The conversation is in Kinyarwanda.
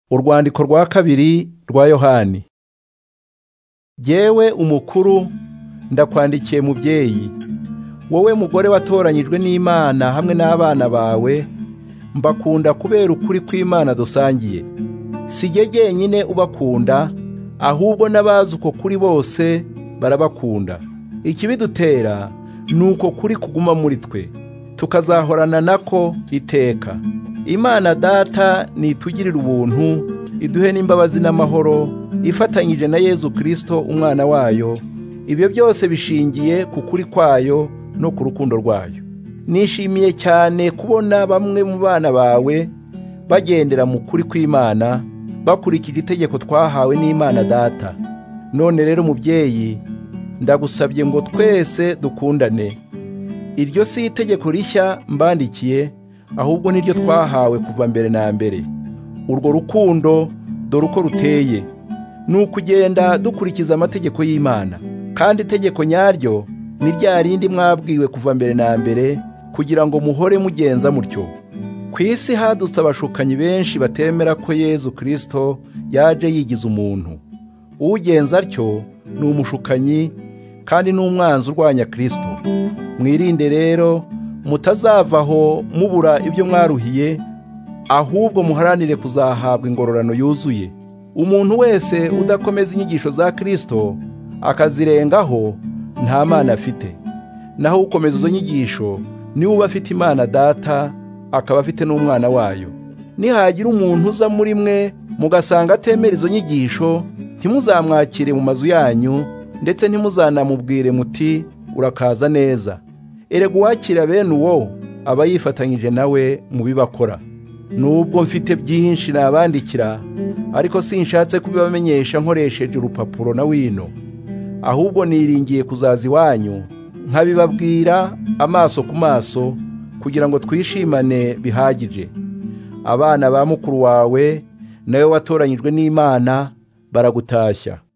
Urwandiko rwa kabiri rwa Yohani. Jyewe umukuru ndakwandikiye mubyeyi, wowe mugore watoranyijwe n'Imana hamwe n'abana bawe, mbakunda kubera ukuri kw'Imana dusangiye. Si jye jyenyine ubakunda, ahubwo n'abazi uko kuri bose barabakunda. Ikibidutera nuko kuri kuguma muri twe, tukazahorana nako iteka. Imana Data nitugirira ubuntu, iduhe n'imbabazi n'amahoro, ifatanyije na Yezu Kristo umwana wayo. Ibyo byose bishingiye ku kuri kwayo no ku rukundo rwayo. Nishimiye cyane kubona bamwe mu bana bawe bagendera mu kuri kw'Imana, bakurikije itegeko twahawe n'Imana Data. None rero mubyeyi, ndagusabye ngo twese dukundane. Iryo si itegeko rishya mbandikiye, ahubwo niryo twahawe kuva mbere na mbere. Urwo rukundo dore uko ruteye, ni ukugenda dukurikiza amategeko y'Imana. Kandi itegeko nyaryo ni rya rindi mwabwiwe kuva mbere na mbere, kugira ngo muhore mugenza mutyo. Ku isi hadutse abashukanyi benshi batemera ko Yezu Kristo yaje yigize umuntu. Ugenza atyo ni umushukanyi kandi n'umwanzi urwanya Kristo. Mwirinde rero mutazavaho mubura ibyo mwaruhiye, ahubwo muharanire kuzahabwa ingororano yuzuye. Umuntu wese udakomeza inyigisho za Kristo akazirengaho nta Mana afite. Naho ukomeza izo nyigisho niwe uba afite Imana Data, akaba afite n'umwana wayo. Nihagira umuntu uza muri mwe mugasanga atemera izo nyigisho, ntimuzamwakire mu mazu yanyu, ndetse ntimuzanamubwire muti urakaza neza. Erega uwakira bene uwo aba yifatanyije nawe mu bibakora. Nubwo mfite byinshi nabandikira, ariko sinshatse kubibamenyesha nkoresheje urupapuro na wino, ahubwo niringiye kuzaza iwanyu nkabibabwira amaso ku maso, kugira ngo twishimane bihagije. Abana ba mukuru wawe nawe watoranyijwe n'Imana baragutashya.